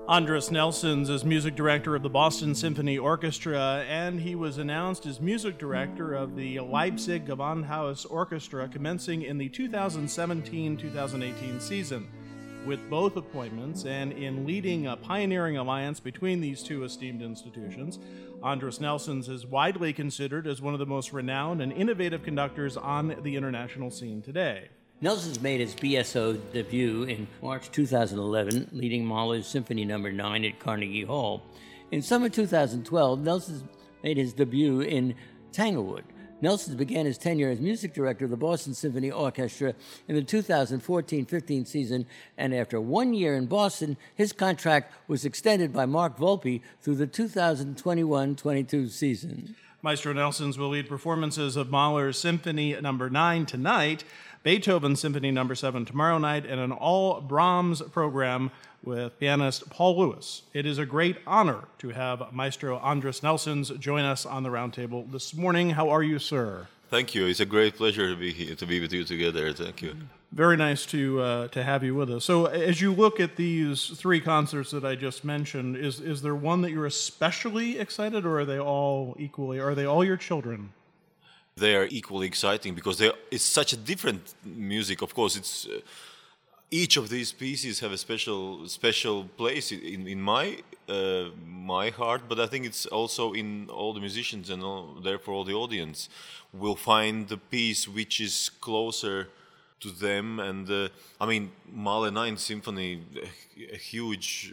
Andris Nelsons is music director of the Boston Symphony Orchestra, and he was announced as music director of the Leipzig Gewandhaus Orchestra commencing in the 2017-2018 season. With both appointments and in leading a pioneering alliance between these two esteemed institutions, Andris Nelsons is widely considered as one of the most renowned and innovative conductors on the international scene today. Nelsons made his BSO debut in March 2011, leading Mahler's Symphony No. 9 at Carnegie Hall. In summer 2012, Nelsons made his debut in Tanglewood. Nelsons began his tenure as music director of the Boston Symphony Orchestra in the 2014-15 season, and after 1 year in Boston, his contract was extended by Mark Volpe through the 2021-22 season. Maestro Nelsons will lead performances of Mahler's Symphony No. 9 tonight, Beethoven's Symphony No. 7 tomorrow night, and an all-Brahms program with pianist Paul Lewis. It is a great honor to have Maestro Andris Nelsons join us on the roundtable this morning. How are you, sir? Thank you. It's a great pleasure to be here, to be with you together. Thank you. Very nice to have you with us. So, as you look at these three concerts that I just mentioned, is there one that you're especially excited, or are they all equally? Are they all your children? They are equally exciting because it's such a different music. Of course, it's each of these pieces have a special place in my heart, but I think it's also in all the musicians and therefore all the audience will find the piece which is closer to them. And I mean, Mahler 9th Symphony, a huge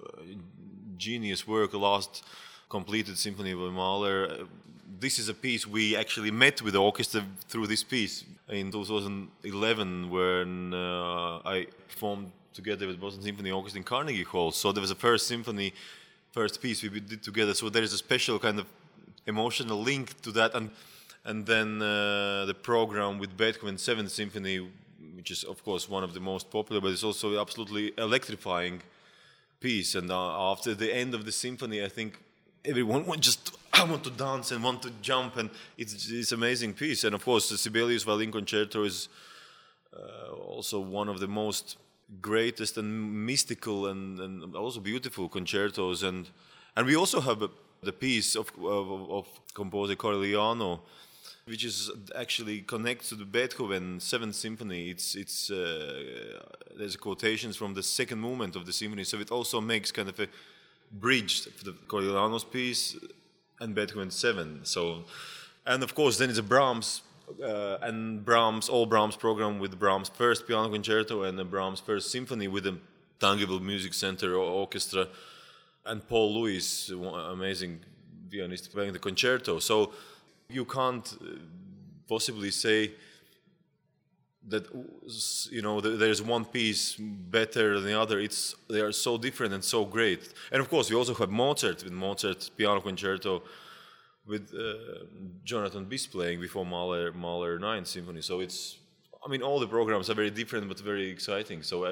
genius work, last completed symphony by Mahler. This is a piece we actually met with the orchestra through this piece in 2011 when I performed together with Boston Symphony Orchestra in Carnegie Hall. So there was a first piece we did together. So there is a special kind of emotional link to that. And then the program with Beethoven's 7th Symphony, which is of course one of the most popular, but it's also absolutely electrifying piece. And after the end of the symphony, I think everyone want to dance and want to jump, and it's an amazing piece. And of course, the Sibelius Violin Concerto is also one of the most greatest and mystical and also beautiful concertos. And we also have the piece of composer Corigliano, which is actually connects to the Beethoven 7th Symphony. It's there's quotations from the second movement of the symphony, so it also makes kind of a bridge for the Corigliano's piece and Beethoven 7. So, and of course, then it's a Brahms all Brahms program with Brahms' first piano concerto and the Brahms' first symphony with the Tangible Music Center Orchestra and Paul Lewis, amazing pianist, playing the concerto. So you can't possibly say that there's one piece better than the other. They are so different and so great. And of course, we also have Mozart with Mozart's piano concerto with Jonathan Bis playing before Mahler 9th Symphony. So all the programs are very different but very exciting. So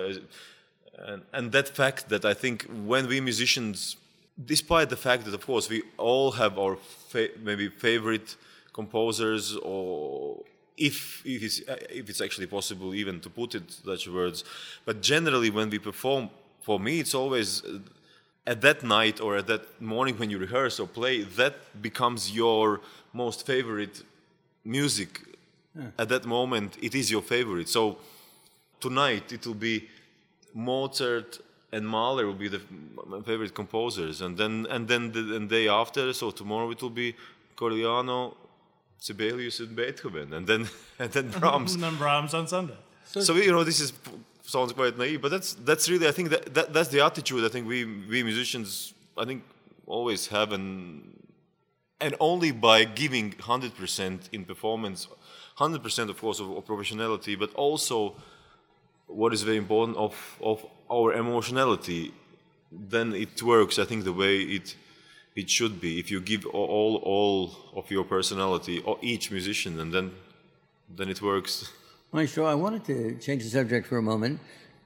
and that fact that I think when we musicians, despite the fact that of course we all have our maybe favorite composers, or if it's actually possible even to put it such words, but generally when we perform, for me it's always at that night or at that morning when you rehearse or play, that becomes your most favorite music. At that moment it is your favorite. So tonight it will be Mozart and Mahler will be my favorite composers, and then the day after, so tomorrow it will be Corigliano, Sibelius and Beethoven, and then Brahms. And then Brahms on Sunday. So this sounds quite naive, but that's really, I think that's the attitude I think we musicians I think always have, and only by giving 100% in performance, 100% of course of professionality, but also what is very important of our emotionality, then it works I think the way it should be. If you give all of your personality, or each musician, and then it works. Maestro, I wanted to change the subject for a moment.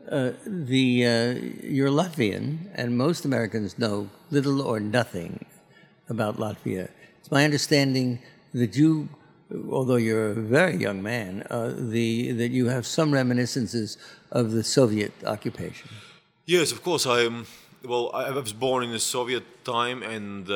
You're Latvian, and most Americans know little or nothing about Latvia. It's my understanding that you, although you're a very young man, that you have some reminiscences of the Soviet occupation. Yes, of course. Well, I was born in the Soviet time and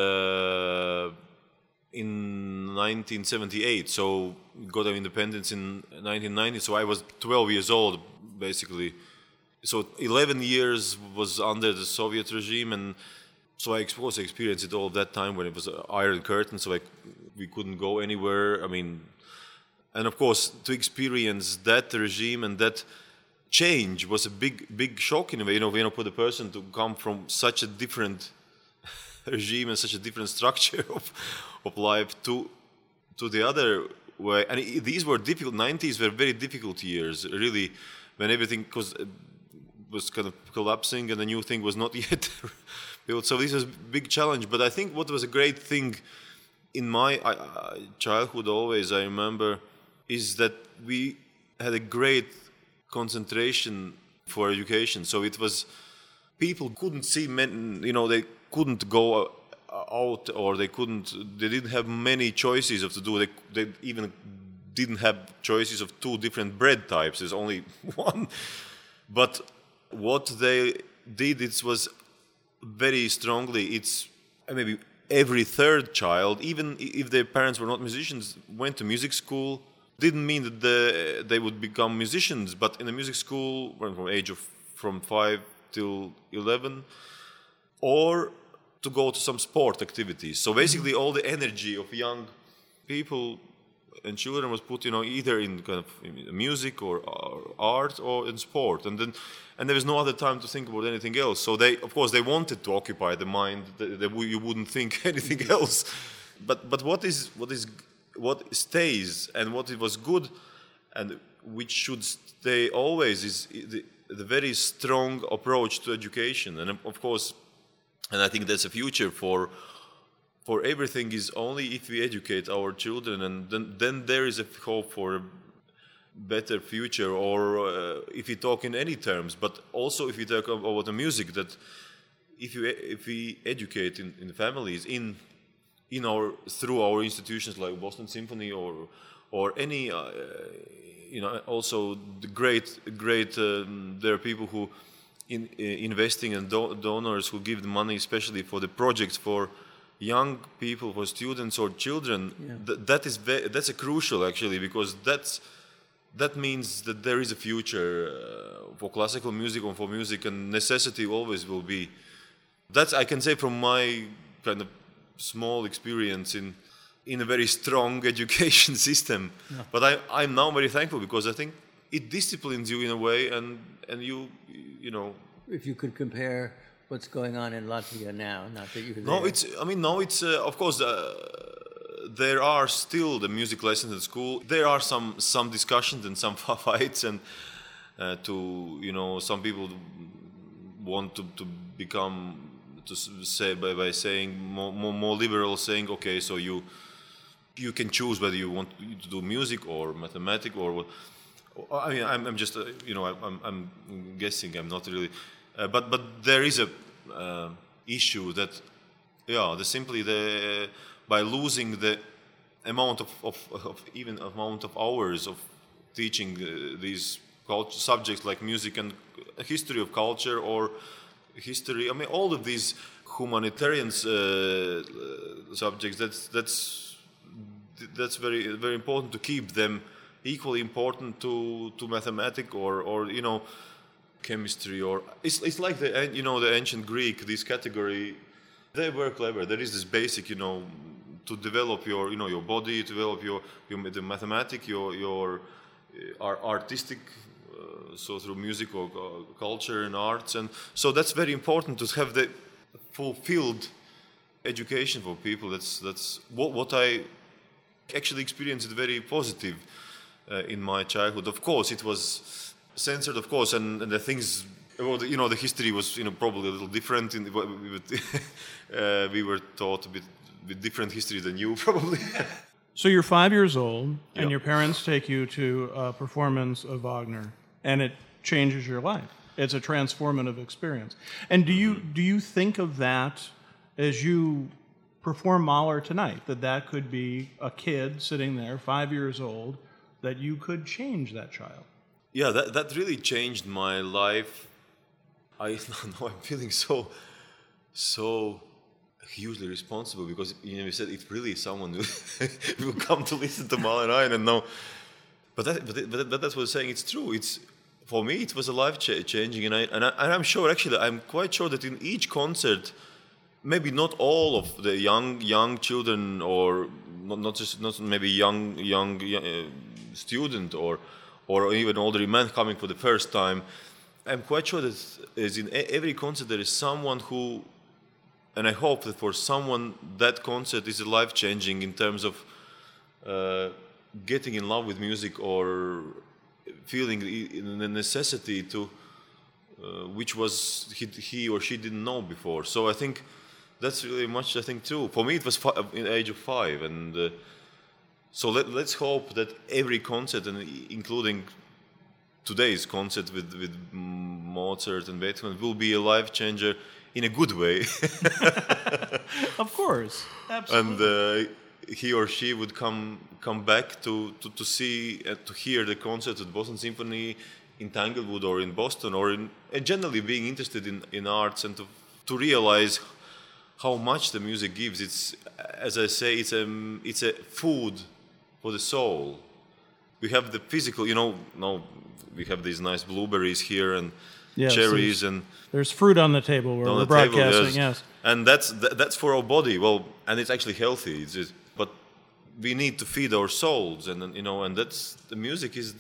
in 1978, so got our independence in 1990. So I was 12 years old, basically. So 11 years was under the Soviet regime, and so I experienced it all that time when it was an Iron Curtain, so we couldn't go anywhere. I mean, and of course, to experience that regime and that change was a big shock in a way. For the person to come from such a different regime and such a different structure of life to the other way. And these were difficult. 90s were very difficult years, really, when everything was kind of collapsing and the new thing was not yet built. So this was a big challenge. But I think what was a great thing in my childhood always, I remember, is that we had a great concentration for education. So it was, people couldn't see men, they couldn't go out, or they didn't have many choices of to do. They even didn't have choices of two different bread types. There's only one. But what they did, it was very strongly, it's maybe every third child, even if their parents were not musicians, went to music school. Didn't mean that they would become musicians, but in the music school, from 5 till 11, or to go to some sport activities. So basically, all the energy of young people and children was put, either in kind of music or art or in sport, and there was no other time to think about anything else. So they wanted to occupy the mind. You wouldn't think anything else. But what stays and what it was good and which should stay always is the very strong approach to education. And of course, and I think that's a future for everything is only if we educate our children, and then there is a hope for a better future, or if we talk in any terms, but also if we talk about the music, that if we educate in families, through our institutions like Boston Symphony or any also the great there are people who investing and donors who give the money especially for the projects for young people, for students or children. That's a crucial actually, because that means that there is a future for classical music and for music, and necessity always will be. That's, I can say, from my kind of small experience in a very strong education system. Yeah. But I'm now very thankful, because I think it disciplines you in a way, and you know. If you could compare what's going on in Latvia now, not that you could. No, it's of course there are still the music lessons at school. There are some discussions and some fights, and some people want to become, to say by saying more liberal, saying okay, so you can choose whether you want to do music or mathematics or what. I mean, I'm just I'm guessing. I'm not really, but there is a issue that by losing the amount of hours of teaching these subjects like music and history of culture or history. I mean, all of these humanitarian subjects. That's very very important to keep them equally important to mathematics or chemistry, or it's like the ancient Greek. This category, they were clever. There is this basic to develop your your body, to develop the mathematics, your artistic. So through music or culture and arts, and so that's very important to have the fulfilled education for people. That's what I actually experienced very positive in my childhood. Of course, it was censored, of course, and the things. Well, the history was probably a little different. We were taught a bit with different history than you probably. So you're 5 years old, and your parents take you to a performance of Wagner, and it changes your life. It's a transformative experience. And do you think of that as you perform Mahler tonight, that could be a kid sitting there, 5 years old, that you could change that child? Yeah, that really changed my life. I'm feeling so so hugely responsible, because you said it's really someone who will come to listen to Malin Ryan and know. But that's what I'm saying. It's true. It's, for me, it was a life changing, and I'm sure, actually, I'm quite sure that in each concert, maybe not all of the young children, or not maybe young student, or even older man coming for the first time. I'm quite sure that as in every concert there is someone who, and I hope that for someone that concert is life changing in terms of getting in love with music, or feeling the necessity to, which was he or she didn't know before. So I think that's really much, I think, too. For me, it was in the age of 5, and so let's hope that every concert, and including today's concert with Mozart and Beethoven, will be a life changer in a good way. Of course, absolutely. And he or she would come back to see, to hear the concert at Boston Symphony in Tanglewood or in Boston, or in generally being interested in arts, and to realize how much the music gives. It's, as I say, it's a food for the soul. We have the physical, now we have these nice blueberries here, and yes, cherries, and there's fruit on the table where we're broadcasting. Yes, and that's for our body. Well, and it's actually healthy. But we need to feed our souls, and and that's the music is.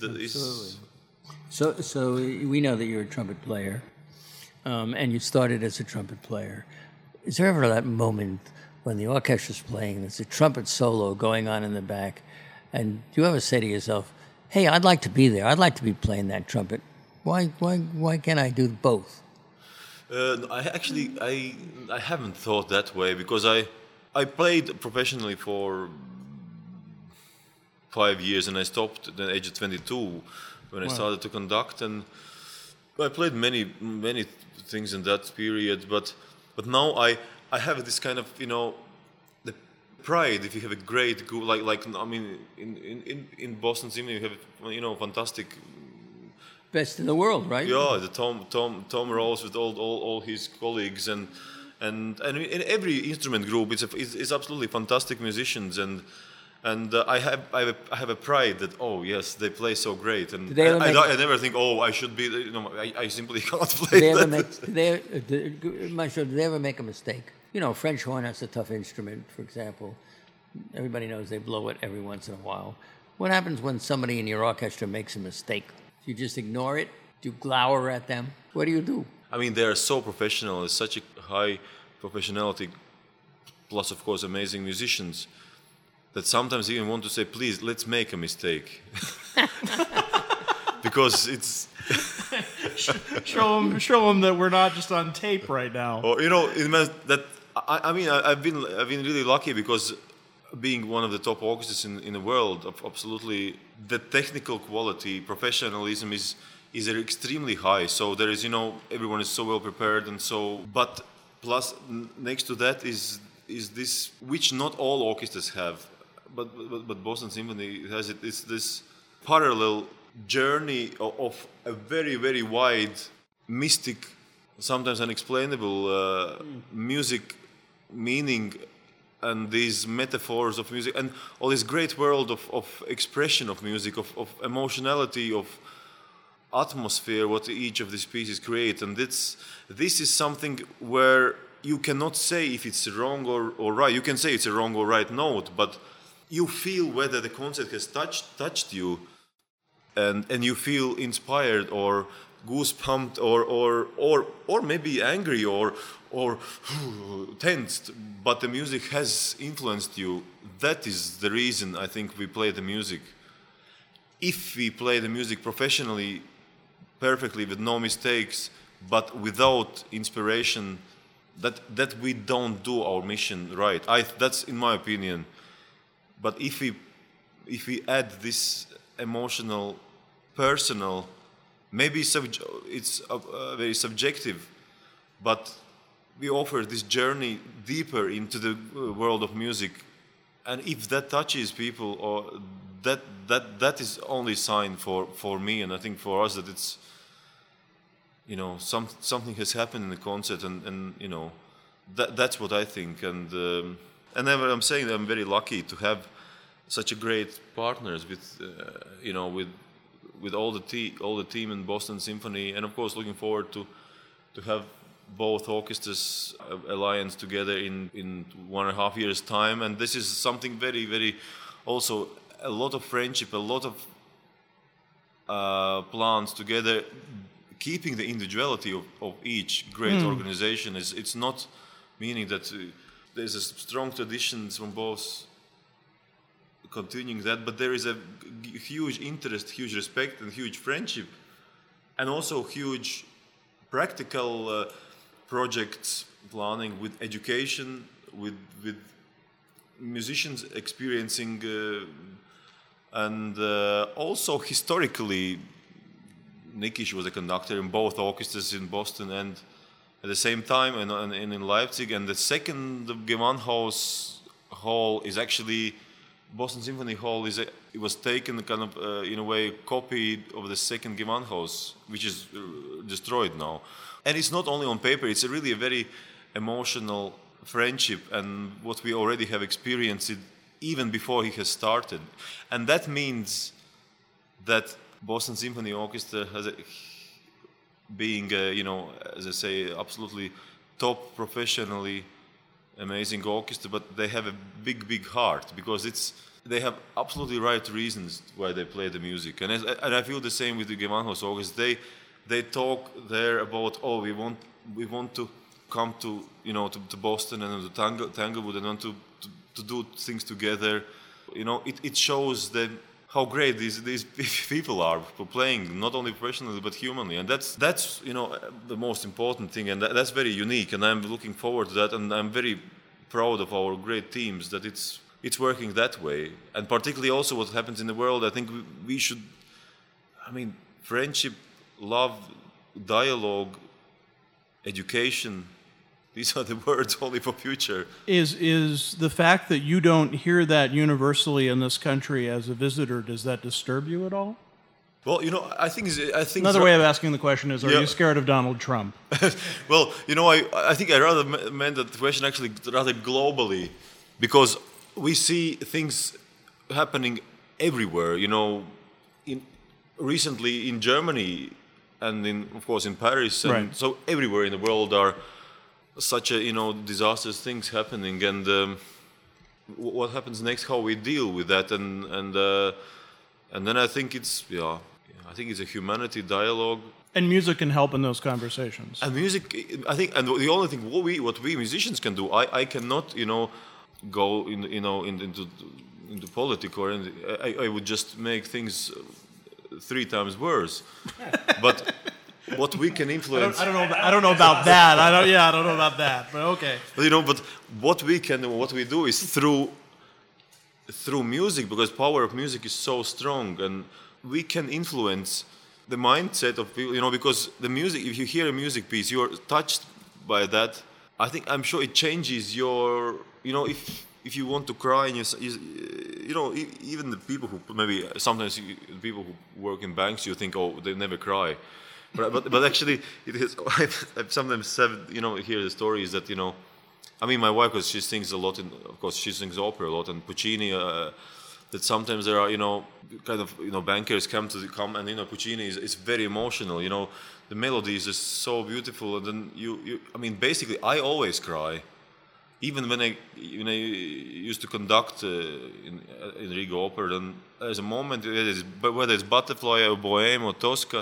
So we know that you're a trumpet player, and you started as a trumpet player. Is there ever that moment when the orchestra's playing, there's a trumpet solo going on in the back, and do you ever say to yourself, "Hey, I'd like to be there. I'd like to be playing that trumpet. Why can't I do both?" I haven't thought that way, because I played professionally for 5 years, and I stopped at the age of 22 when I started to conduct, and I played many things in that period, but now I have this kind of the pride. If you have a great group, like I mean, in Boston Symphony you have fantastic. Best in the world, right? Yeah, the Tom Rolls with all his colleagues, and in every instrument group, it's absolutely fantastic musicians, and I have a pride that, oh yes, they play so great, and I never think, oh, I should be, I simply can't play. Maestro, did they ever make a mistake? French horn, that's a tough instrument, for example. Everybody knows they blow it every once in a while. What happens when somebody in your orchestra makes a mistake? Do you just ignore it? Do you glower at them? What do you do? I mean, they are so professional. It's such a high professionality, plus, of course, amazing musicians, that sometimes even want to say, please, let's make a mistake. Because it's... show them that we're not just on tape right now. Or, it means that... I mean, I've been really lucky, because being one of the top orchestras in the world, absolutely, the technical quality, professionalism is extremely high. So there is, everyone is so well prepared, and so. But plus, next to that is this, which not all orchestras have, but Boston Symphony has it. It's this parallel journey of a very, very wide, mystic, sometimes unexplainable music meaning, and these metaphors of music, and all this great world of expression of music, of emotionality, of atmosphere, what each of these pieces create. And this is something where you cannot say if it's wrong or right. You can say it's a wrong or right note, but you feel whether the concert has touched you, and you feel inspired or goosebumped or maybe angry or tensed, but the music has influenced you. That is the reason I think we play the music. If we play the music professionally, perfectly, with no mistakes, but without inspiration, that we don't do our mission right. That's in my opinion. But if we add this emotional, personal, maybe it's very subjective, but we offer this journey deeper into the world of music, and if that touches people, or that is only sign for me, and I think for us, that it's something has happened in the concert, and that's what I think. And then I'm saying that I'm very lucky to have such a great partners with with all the team in Boston Symphony, and of course looking forward to have both orchestras alliance together in 1.5 years' time. And this is something very, very, also a lot of friendship, a lot of plans together, keeping the individuality of each great organization. It's not meaning that there's a strong traditions from both continuing that, but there is a huge interest, huge respect, and huge friendship, and also huge practical projects planning with education, with musicians experiencing, and also historically, Nikish was a conductor in both orchestras in Boston and at the same time and in Leipzig. And the second Gewandhaus Hall is actually Boston Symphony Hall. It was taken kind of in a way copy of the second Gewandhaus, which is destroyed now. And it's not only on paper; it's really a very emotional friendship, and what we already have experienced it even before he has started. And that means that Boston Symphony Orchestra has being as I say, absolutely top professionally amazing orchestra, but they have a big heart, because they have absolutely right reasons why they play the music. And I feel the same with the Gewandhaus Orchestra. They talk there about, we want to come to to Boston and to Tanglewood and want to do things together. It shows that how great these people are for playing, not only professionally but humanly, and that's the most important thing, and that's very unique. And I'm looking forward to that, and I'm very proud of our great teams that it's working that way. And particularly also what happens in the world, I think we should, friendship, love, dialogue, education. These are the words only for future. Is the fact that you don't hear that universally in this country as a visitor, does that disturb you at all? Well, I think another way of asking the question is, are you scared of Donald Trump? Well, I think I rather meant that question actually rather globally, because we see things happening everywhere. Recently in Germany, and of course in Paris, and right. So everywhere in the world are such a disastrous things happening, and what happens next, how we deal with that, and then I think it's a humanity dialogue, and music can help in those conversations. And music, I think, and the only thing what we musicians can do, I cannot go into politics, or I would just make things 3 times worse. But what we can influence, I don't know about that. I don't know about that. But okay. But what we do is through music, because power of music is so strong, and we can influence the mindset of people. Because the music, if you hear a music piece, you are touched by that. I'm sure it changes your. If you want to cry, and even the people who maybe sometimes people who work in banks, you think, they never cry. But actually, it is. I've sometimes said, hear the stories that my wife, because she sings a lot, of course she sings opera a lot, and Puccini. That sometimes there are kind of bankers come, and Puccini is very emotional. The melodies are so beautiful, and then basically I always cry, even when I used to conduct in Riga Opera. Then there's a moment, whether it's Butterfly or Bohème or Tosca.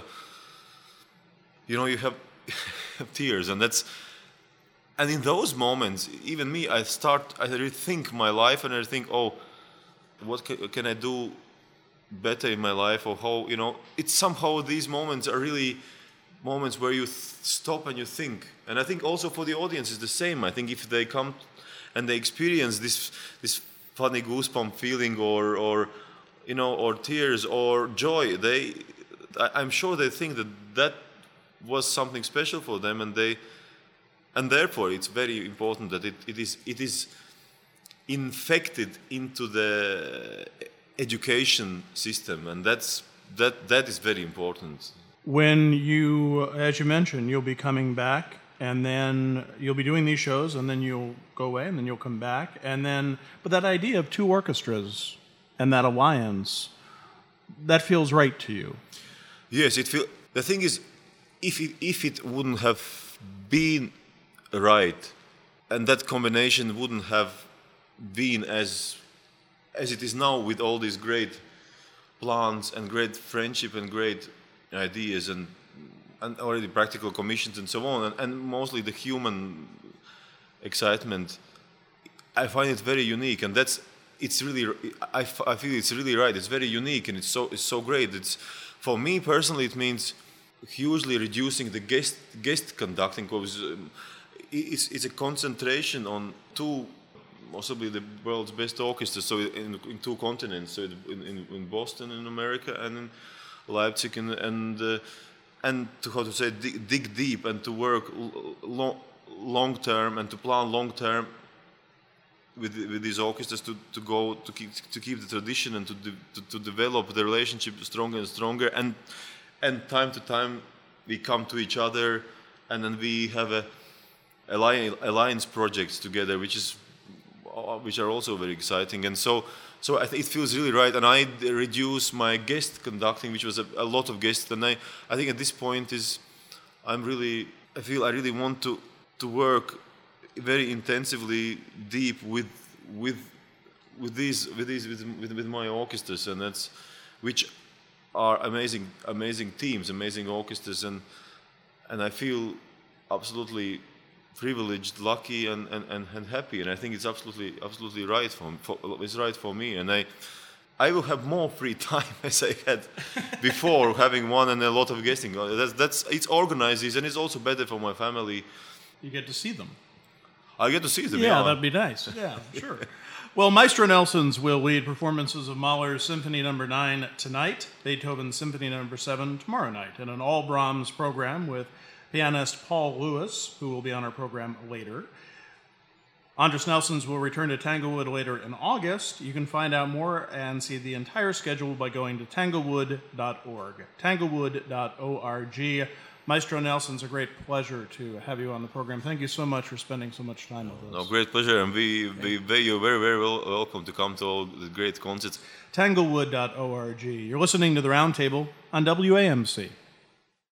You have tears, and in those moments, even me, I rethink my life, and I think, what can I do better in my life, or how, it's somehow these moments are really moments where you stop and you think. And I think also for the audience is the same. I think if they come and they experience this funny goosebump feeling, or tears or joy, I'm sure they think that was something special for them, and therefore it's very important that it is infected into the education system, and that is very important. When you, as you mentioned, you'll be coming back and then you'll be doing these shows, and then you'll go away, and then you'll come back, and then, but that idea of two orchestras and that alliance, that feels right to you. Yes, the thing is, if it wouldn't have been right, and that combination wouldn't have been as it is now, with all these great plans and great friendship and great ideas and already practical commissions and so on, and mostly the human excitement, I find it very unique, and it's really, I feel it's really right. It's very unique, and it's so great. It's, for me personally, it means hugely reducing the guest conducting, because it's a concentration on two, possibly the world's best orchestras, so in two continents, so in Boston in America and in Leipzig, and to, how to say, dig deep and to work long term and to plan long term with these orchestras, to keep the tradition and to develop the relationship stronger and stronger, and time to time we come to each other, and then we have alliance projects together, which are also very exciting, and so it feels really right. And I reduce my guest conducting, which was a lot of guests, and I think at this point I feel I really want to work very intensively deep with my orchestras, and which are amazing teams, amazing orchestras, and I feel absolutely privileged, lucky, and happy, and I think it's absolutely right it's right for me, and I will have more free time as I had before, having one and a lot of guesting. It's organized, and it's also better for my family. You get to see them. I get to see them. Yeah, that'd be nice. Yeah, sure. Well, Maestro Nelsons will lead performances of Mahler's Symphony No. 9 tonight, Beethoven's Symphony No. 7 tomorrow night, in an all Brahms program with pianist Paul Lewis, who will be on our program later. Andris Nelsons will return to Tanglewood later in August. You can find out more and see the entire schedule by going to tanglewood.org. Tanglewood.org. Maestro Nelsons, a great pleasure to have you on the program. Thank you so much for spending so much time with us. No, great pleasure, and you're very, very welcome to come to all the great concerts. Tanglewood.org. You're listening to The Roundtable on WAMC.